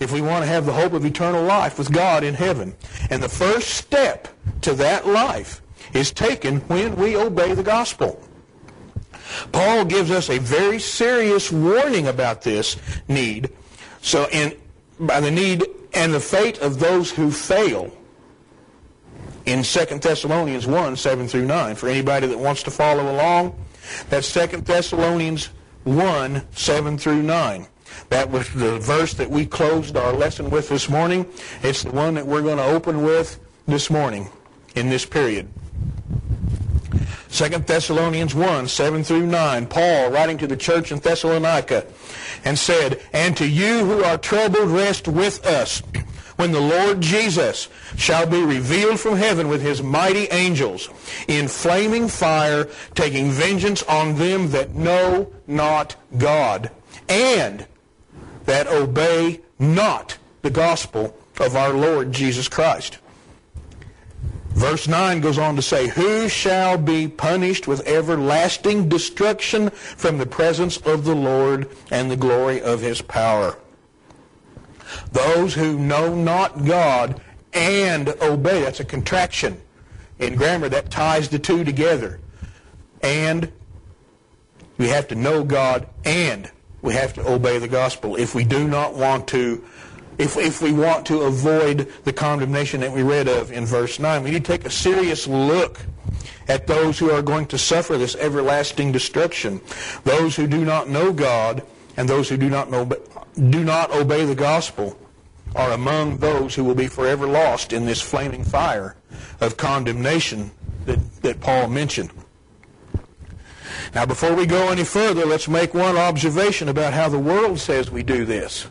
if we want to have the hope of eternal life with God in heaven. And the first step to that life is taken when we obey the gospel. Paul gives us a very serious warning about this need. By the need and the fate of those who fail in 2 Thessalonians 1, 7 through 9. For anybody that wants to follow along, that's 2 Thessalonians 1, 7 through 9. That was the verse that we closed our lesson with this morning. It's the one that we're going to open with this morning in this period. 2 Thessalonians 1, 7 through 9, Paul writing to the church in Thessalonica and said, "And to you who are troubled, rest with us, when the Lord Jesus shall be revealed from heaven with his mighty angels, in flaming fire, taking vengeance on them that know not God, and that obey not the gospel of our Lord Jesus Christ." Verse 9 goes on to say, "Who shall be punished with everlasting destruction from the presence of the Lord and the glory of his power." Those who know not God and obey. That's a contraction. In grammar, that ties the two together. And we have to know God and we have to obey the gospel if we do not want to, if we want to avoid the condemnation that we read of in verse 9. We need to take a serious look at those who are going to suffer this everlasting destruction. Those who do not know God and those who do not obey the gospel are among those who will be forever lost in this flaming fire of condemnation that Paul mentioned. Now, before we go any further, let's make one observation about how the world says we do this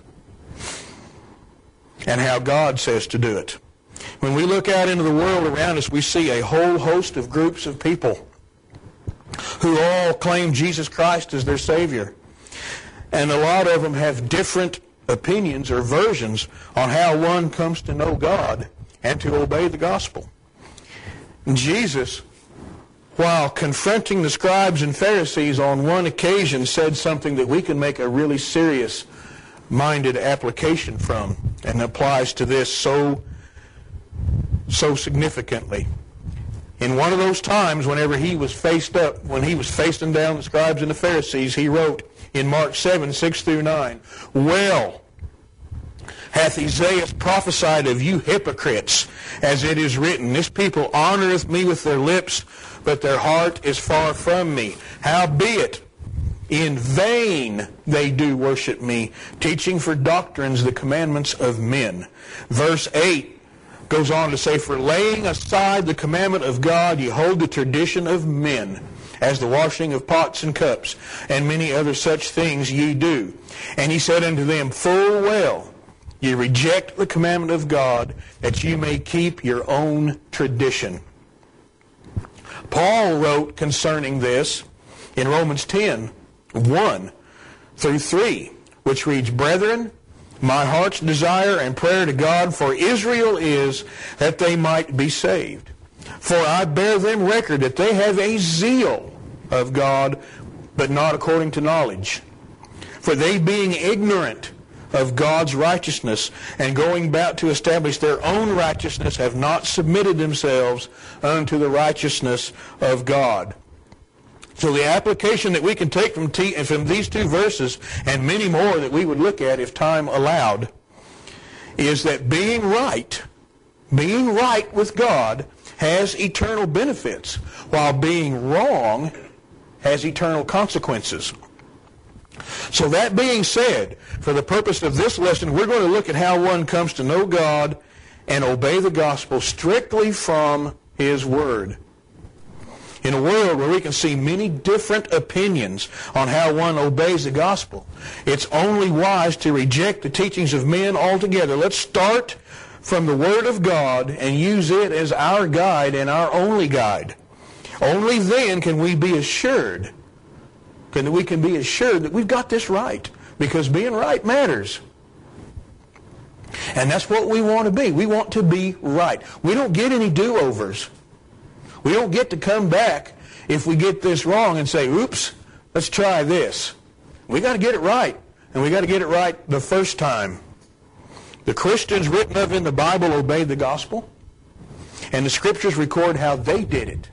and how God says to do it. When we look out into the world around us, we see a whole host of groups of people who all claim Jesus Christ as their Savior. And a lot of them have different opinions or versions on how one comes to know God and to obey the gospel. Jesus, while confronting the scribes and Pharisees on one occasion, said something that we can make a really serious-minded application from, and applies to this so significantly. In one of those times, whenever he was when he was facing down the scribes and the Pharisees, he wrote in Mark 7, 6 through 9, "Well hath Isaiah prophesied of you hypocrites, as it is written, This people honoreth me with their lips, but their heart is far from me. Howbeit, in vain they do worship me, teaching for doctrines the commandments of men." Verse 8 goes on to say, "For laying aside the commandment of God, ye hold the tradition of men, as the washing of pots and cups, and many other such things ye do. And he said unto them, Full well, ye reject the commandment of God, that ye may keep your own tradition." Paul wrote concerning this in Romans 10, 1 through 3, which reads, "Brethren, my heart's desire and prayer to God for Israel is that they might be saved. For I bear them record that they have a zeal of God, but not according to knowledge. For they, being ignorant of God's righteousness, and going about to establish their own righteousness, have not submitted themselves unto the righteousness of God." So the application that we can take from these two verses, and many more that we would look at if time allowed, is that being right with God has eternal benefits, while being wrong has eternal consequences. So that being said, for the purpose of this lesson, we're going to look at how one comes to know God and obey the gospel strictly from His Word. In a world where we can see many different opinions on how one obeys the gospel, it's only wise to reject the teachings of men altogether. Let's start from the Word of God and use it as our guide and our only guide. Only then can we be assured, that we've got this right, because being right matters. And that's what we want to be. We want to be right. We don't get any do-overs. We don't get to come back if we get this wrong and say, oops, let's try this. We got to get it right, and we got to get it right the first time. The Christians written of in the Bible obeyed the gospel, and the Scriptures record how they did it.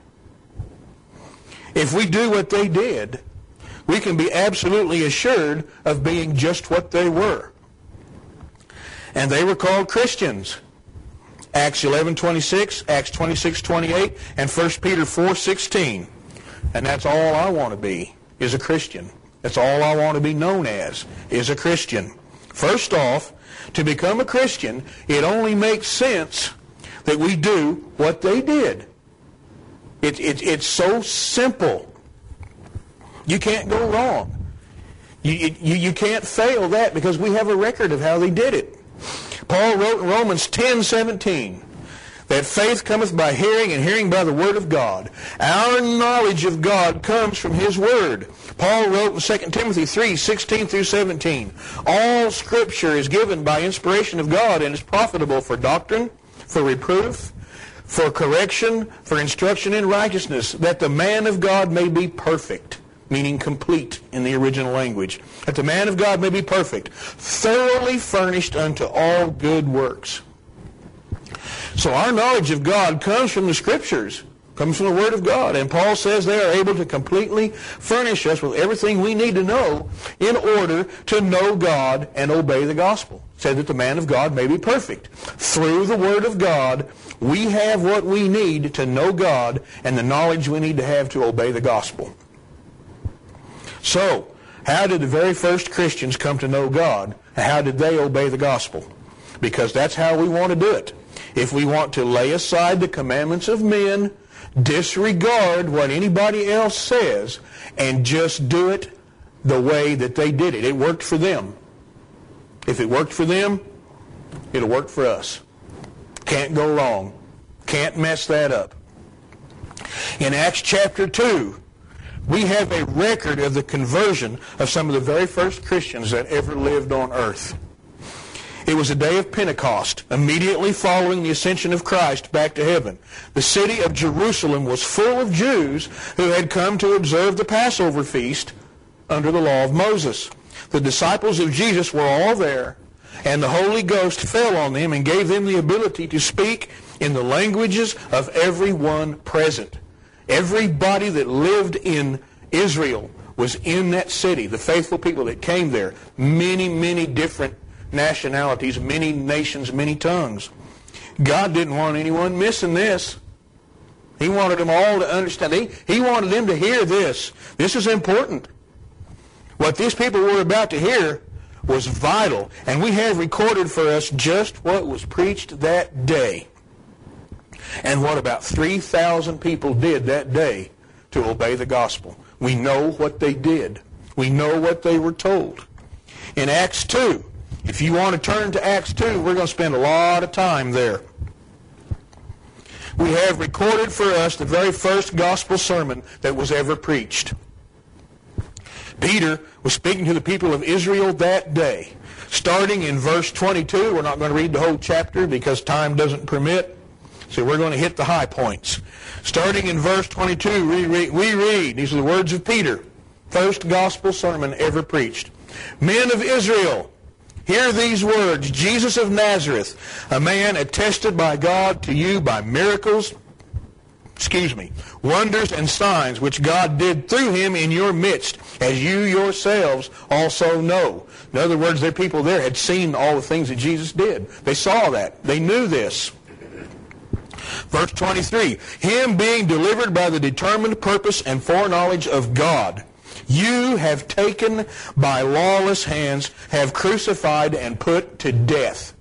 If we do what they did, we can be absolutely assured of being just what they were. And they were called Christians. Acts 11:26, Acts 26:28, and 1 Peter 4:16. And that's all I want to be, is a Christian. That's all I want to be known as, is a Christian. First off, to become a Christian, it only makes sense that we do what they did. It's so simple. You can't go wrong. You can't fail that because we have a record of how they did it. Paul wrote in Romans 10:17 that faith cometh by hearing, and hearing by the Word of God. Our knowledge of God comes from His Word. Paul wrote in 2 Timothy 3:16 through 17, all Scripture is given by inspiration of God and is profitable for doctrine, for reproof, for correction, for instruction in righteousness, that the man of God may be perfect, meaning complete in the original language, that the man of God may be perfect, thoroughly furnished unto all good works. So our knowledge of God comes from the Scriptures, comes from the Word of God. And Paul says they are able to completely furnish us with everything we need to know in order to know God and obey the gospel. Said that the man of God may be perfect. Through the Word of God, we have what we need to know God and the knowledge we need to have to obey the gospel. So, how did the very first Christians come to know God? How did they obey the gospel? Because that's how we want to do it. If we want to lay aside the commandments of men, disregard what anybody else says, and just do it the way that they did it. It worked for them. If it worked for them, it'll work for us. Can't go wrong. Can't mess that up. In Acts chapter 2, we have a record of the conversion of some of the very first Christians that ever lived on earth. It was a day of Pentecost, immediately following the ascension of Christ back to heaven. The city of Jerusalem was full of Jews who had come to observe the Passover feast under the law of Moses. The disciples of Jesus were all there, and the Holy Ghost fell on them and gave them the ability to speak in the languages of everyone present. Everybody that lived in Israel was in that city, the faithful people that came there, many, many different nationalities, many nations, many tongues. God didn't want anyone missing this. He wanted them all to understand. He wanted them to hear this. This is important. What these people were about to hear was vital, and we have recorded for us just what was preached that day and what about 3,000 people did that day to obey the gospel. We know what they did. We know what they were told. In Acts 2, if you want to turn to Acts 2, we're going to spend a lot of time there. We have recorded for us the very first gospel sermon that was ever preached. Peter was speaking to the people of Israel that day. Starting in verse 22, we're not going to read the whole chapter because time doesn't permit. So we're going to hit the high points. Starting in verse 22, we read, these are the words of Peter, first gospel sermon ever preached. Men of Israel, hear these words, Jesus of Nazareth, a man attested by God to you by miracles, wonders and signs which God did through him in your midst, as you yourselves also know. In other words, their people there had seen all the things that Jesus did. They saw that. They knew this. Verse 23, him being delivered by the determined purpose and foreknowledge of God, you have taken by lawless hands, have crucified and put to death.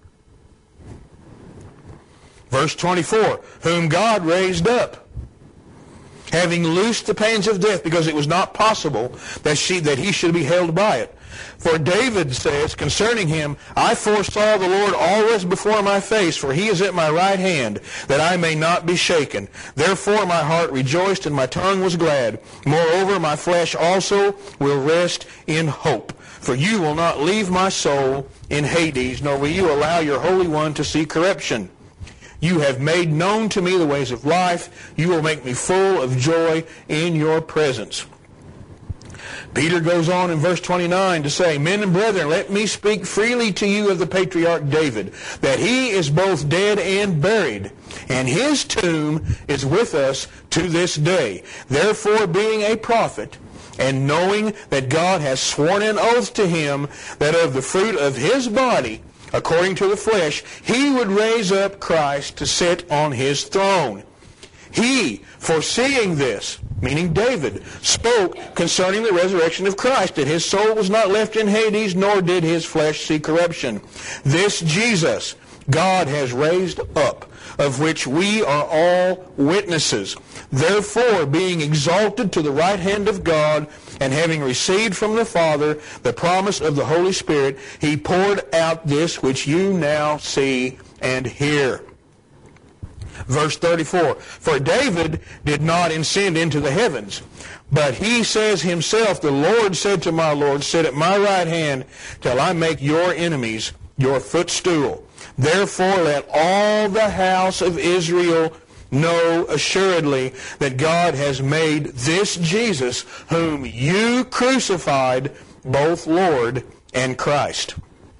Verse 24, whom God raised up, having loosed the pains of death, because it was not possible that he should be held by it. For David says concerning him, I foresaw the Lord always before my face, for he is at my right hand, that I may not be shaken. Therefore my heart rejoiced and my tongue was glad. Moreover, my flesh also will rest in hope. For you will not leave my soul in Hades, nor will you allow your Holy One to see corruption. You have made known to me the ways of life. You will make me full of joy in your presence. Peter goes on in verse 29 to say, Men and brethren, let me speak freely to you of the patriarch David, that he is both dead and buried, and his tomb is with us to this day. Therefore, being a prophet, and knowing that God has sworn an oath to him that of the fruit of his body, according to the flesh, he would raise up Christ to sit on his throne. He, foreseeing this, meaning David, spoke concerning the resurrection of Christ, that his soul was not left in Hades, nor did his flesh see corruption. This Jesus God has raised up, of which we are all witnesses. Therefore, being exalted to the right hand of God, and having received from the Father the promise of the Holy Spirit, he poured out this which you now see and hear. Verse 34, For David did not ascend into the heavens, but he says himself, The Lord said to my Lord, Sit at my right hand till I make your enemies your footstool. Therefore let all the house of Israel know assuredly that God has made this Jesus, whom you crucified, both Lord and Christ.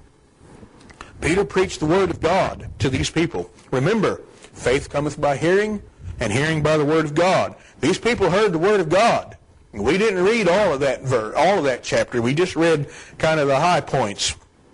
Peter preached the word of God to these people. Remember, faith cometh by hearing, and hearing by the word of God. These people heard the word of God. We didn't read all of that chapter. We just read kind of the high points.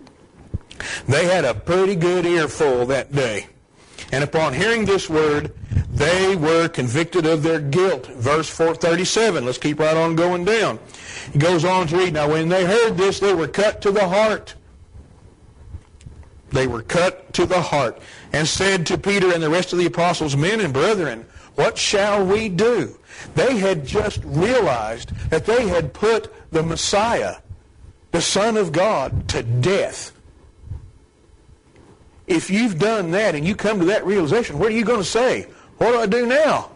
They had a pretty good earful that day. And upon hearing this word, they were convicted of their guilt. Verse 437. Let's keep right on going down. He goes on to read, Now when they heard this, they were cut to the heart. They were cut to the heart, and said to Peter and the rest of the apostles, Men and brethren, what shall we do? They had just realized that they had put the Messiah, the Son of God, to death. If you've done that and you come to that realization, what are you going to say? What do I do now?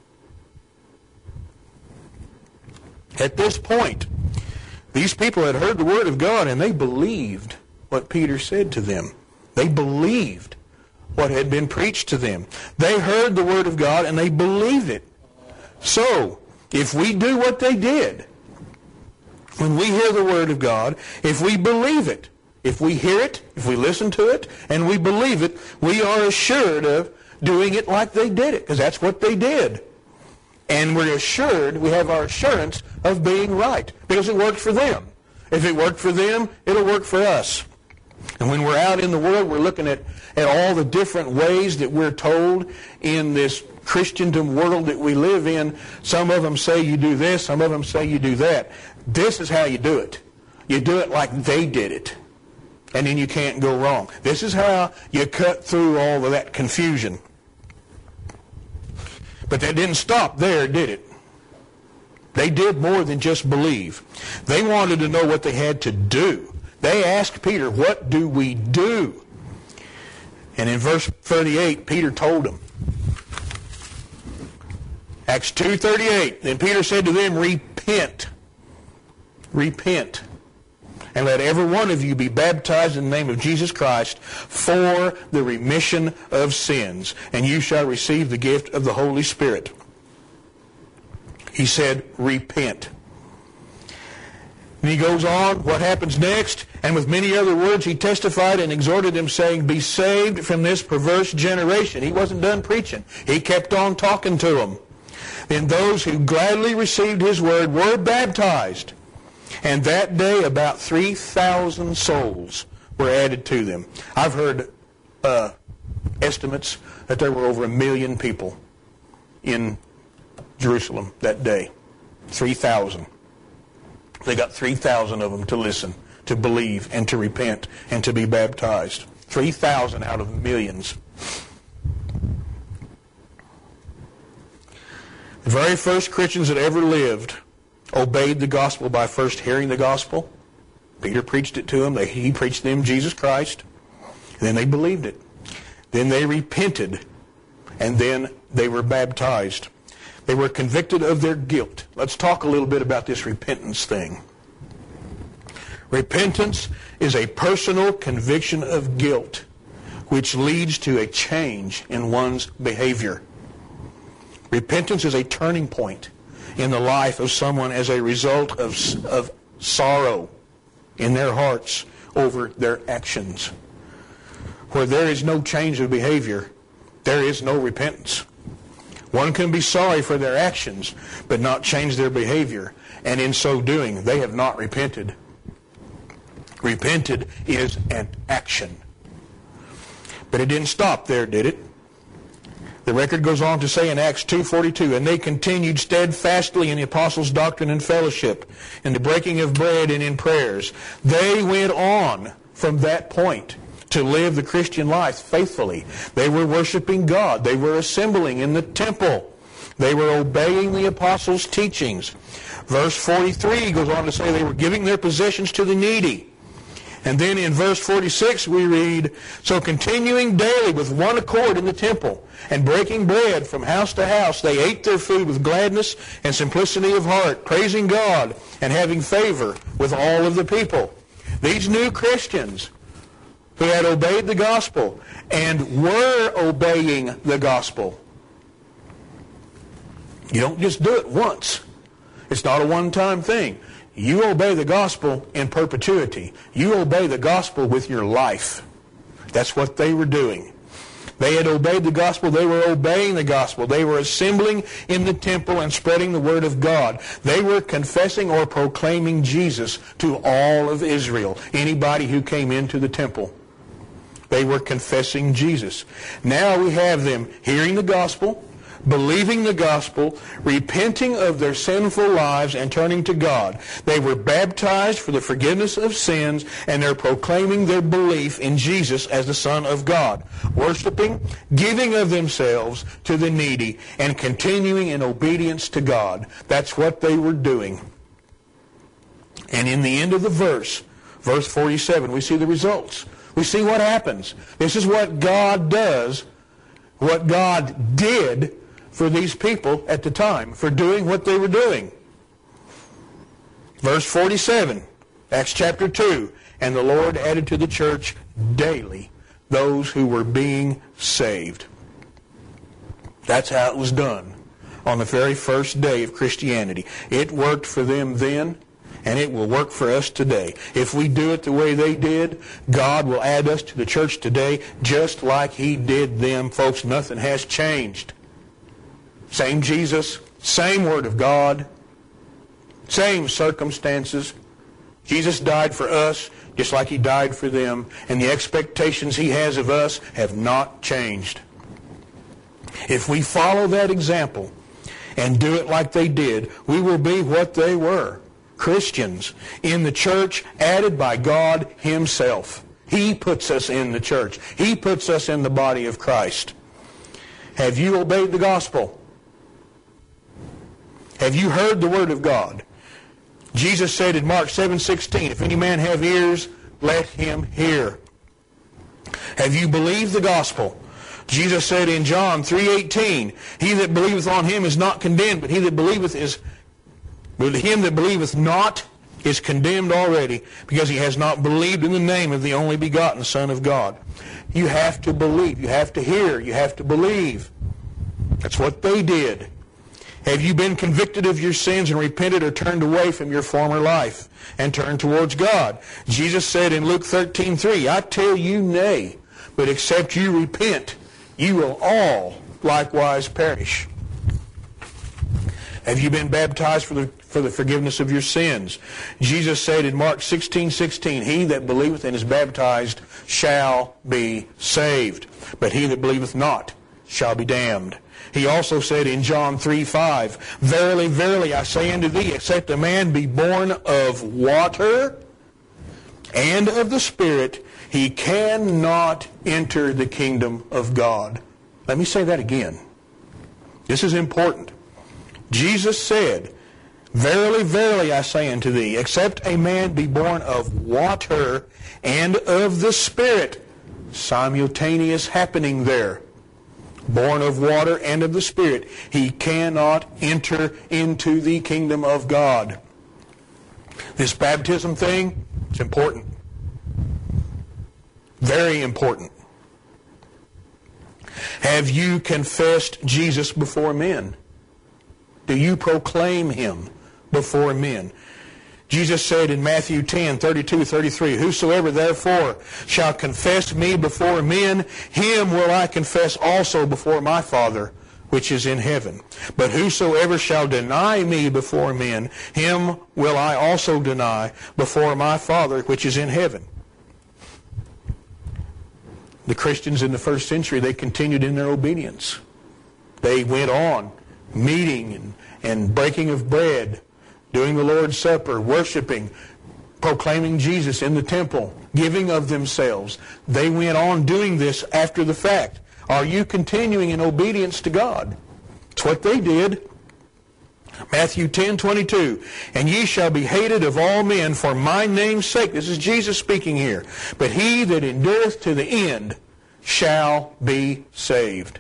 At this point, these people had heard the word of God, and they believed what Peter said to them. They believed what had been preached to them. They heard the word of God and they believed it. So, if we do what they did, when we hear the word of God, if we believe it, if we hear it, if we listen to it, and we believe it, we are assured of doing it like they did it, because that's what they did. And we're assured, we have our assurance of being right, because it worked for them. If it worked for them, it'll work for us. And when we're out in the world, we're looking at all the different ways that we're told in this Christendom world that we live in. Some of them say you do this, some of them say you do that. This is how you do it. You do it like they did it. And then you can't go wrong. This is how you cut through all of that confusion. But that didn't stop there, did it? They did more than just believe. They wanted to know what they had to do. They asked Peter, what do we do? And in verse 38, Peter told them. Acts 2:38, Then Peter said to them, Repent. Repent. And let every one of you be baptized in the name of Jesus Christ for the remission of sins, and you shall receive the gift of the Holy Spirit. He said, repent. And he goes on, what happens next? And with many other words he testified and exhorted them, saying, Be saved from this perverse generation. He wasn't done preaching. He kept on talking to them. Then those who gladly received his word were baptized. And that day about 3,000 souls were added to them. I've heard estimates that there were over 1 million people in Jerusalem that day. 3,000. They got 3,000 of them to listen, to believe, and to repent, and to be baptized. 3,000 out of millions. The very first Christians that ever lived obeyed the gospel by first hearing the gospel. Peter preached it to them. He preached to them Jesus Christ. And then they believed it. Then they repented. And then they were baptized. They were convicted of their guilt. Let's talk a little bit about this repentance thing. Repentance is a personal conviction of guilt which leads to a change in one's behavior. Repentance is a turning point in the life of someone as a result of sorrow in their hearts over their actions. Where there is no change of behavior, there is no repentance. One can be sorry for their actions, but not change their behavior. And in so doing, they have not repented. Repented is an action. But it didn't stop there, did it? The record goes on to say in Acts 2:42, and they continued steadfastly in the apostles' doctrine and fellowship, in the breaking of bread and in prayers. They went on from that point to live the Christian life faithfully. They were worshiping God. They were assembling in the temple. They were obeying the apostles' teachings. Verse 43 goes on to say they were giving their possessions to the needy. And then in verse 46 we read, so continuing daily with one accord in the temple, and breaking bread from house to house, they ate their food with gladness and simplicity of heart, praising God and having favor with all of the people. These new Christians who had obeyed the gospel and were obeying the gospel. You don't just do it once. It's not a one-time thing. You obey the gospel in perpetuity. You obey the gospel with your life. That's what they were doing. They had obeyed the gospel. They were obeying the gospel. They were assembling in the temple and spreading the word of God. They were confessing or proclaiming Jesus to all of Israel, anybody who came into the temple. They were confessing Jesus. Now we have them hearing the gospel, believing the gospel, repenting of their sinful lives, and turning to God. They were baptized for the forgiveness of sins, and they're proclaiming their belief in Jesus as the Son of God, worshiping, giving of themselves to the needy, and continuing in obedience to God. That's what they were doing. And in the end of the verse 47, we see the results. We see what happens. This is what God does, what God did for these people at the time, for doing what they were doing. Verse 47, Acts chapter 2, and the Lord added to the church daily those who were being saved. That's how it was done on the very first day of Christianity. It worked for them then, and it will work for us today. If we do it the way they did, God will add us to the church today just like He did them. Folks, nothing has changed. Same Jesus, same Word of God, same circumstances. Jesus died for us just like He died for them, and the expectations He has of us have not changed. If we follow that example and do it like they did, we will be what they were, Christians in the church added by God Himself. He puts us in the church. He puts us in the body of Christ. Have you obeyed the gospel? Have you heard the word of God? Jesus said in Mark 7:16, if any man have ears, let him hear. Have you believed the gospel? Jesus said in John 3:18, he that believeth on Him is not condemned, but him that believeth not is condemned already, because he has not believed in the name of the only begotten Son of God. You have to believe. You have to hear. You have to believe. That's what they did. Have you been convicted of your sins and repented or turned away from your former life and turned towards God? Jesus said in Luke 13:3, I tell you nay, but except you repent, you will all likewise perish. Have you been baptized for the forgiveness of your sins? Jesus said in Mark 16:16, he that believeth and is baptized shall be saved, but he that believeth not shall be damned. He also said in John 3:5, verily, verily, I say unto thee, except a man be born of water and of the Spirit, he cannot enter the kingdom of God. Let me say that again. This is important. Jesus said, verily, verily, I say unto thee, except a man be born of water and of the Spirit. Simultaneous happening there. Born of water and of the Spirit, he cannot enter into the kingdom of God. This baptism thing, it's important. Very important. Have you confessed Jesus before men? Do you proclaim Him before men? Jesus said in Matthew 10:32-33, "Whosoever therefore shall confess me before men, him will I confess also before my Father which is in heaven. But whosoever shall deny me before men, him will I also deny before my Father which is in heaven." The Christians in the first century, they continued in their obedience. They went on meeting and breaking of bread, doing the Lord's Supper, worshiping, proclaiming Jesus in the temple, giving of themselves. They went on doing this after the fact. Are you continuing in obedience to God? It's what they did. Matthew 10:22, "And ye shall be hated of all men for my name's sake." This is Jesus speaking here. "But he that endureth to the end shall be saved."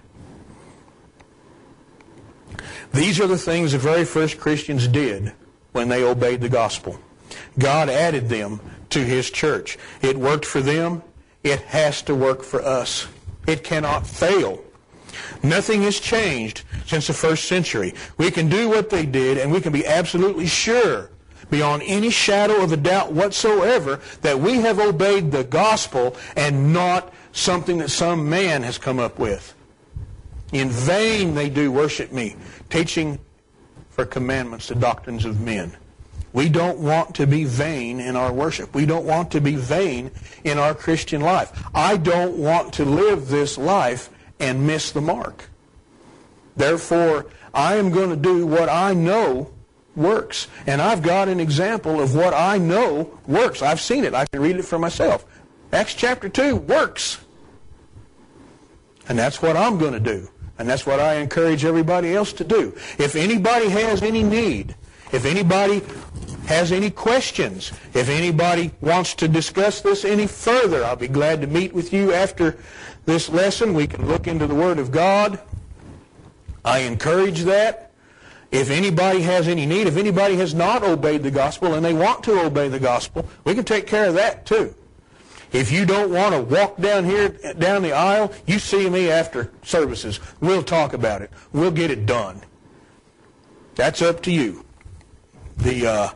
These are the things the very first Christians did when they obeyed the gospel. God added them to His church. It worked for them. It has to work for us. It cannot fail. Nothing has changed since the first century. We can do what they did, and we can be absolutely sure, beyond any shadow of a doubt whatsoever, that we have obeyed the gospel and not something that some man has come up with. In vain they do worship me, teaching for commandments the doctrines of men. We don't want to be vain in our worship. We don't want to be vain in our Christian life. I don't want to live this life and miss the mark. Therefore, I am going to do what I know works. And I've got an example of what I know works. I've seen it. I can read it for myself. Acts chapter 2 works. And that's what I'm going to do. And that's what I encourage everybody else to do. If anybody has any need, if anybody has any questions, if anybody wants to discuss this any further, I'll be glad to meet with you after this lesson. We can look into the Word of God. I encourage that. If anybody has any need, if anybody has not obeyed the gospel and they want to obey the gospel, we can take care of that too. If you don't want to walk down the aisle, you see me after services. We'll talk about it. We'll get it done. That's up to you. The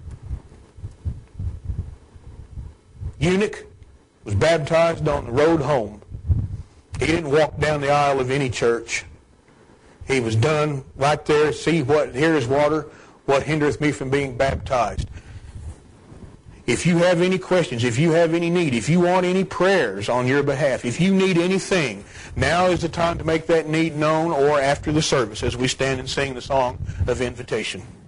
eunuch was baptized on the road home. He didn't walk down the aisle of any church. He was done right there. See, here is water. What hindereth me from being baptized? If you have any questions, if you have any need, if you want any prayers on your behalf, if you need anything, now is the time to make that need known, or after the service as we stand and sing the song of invitation.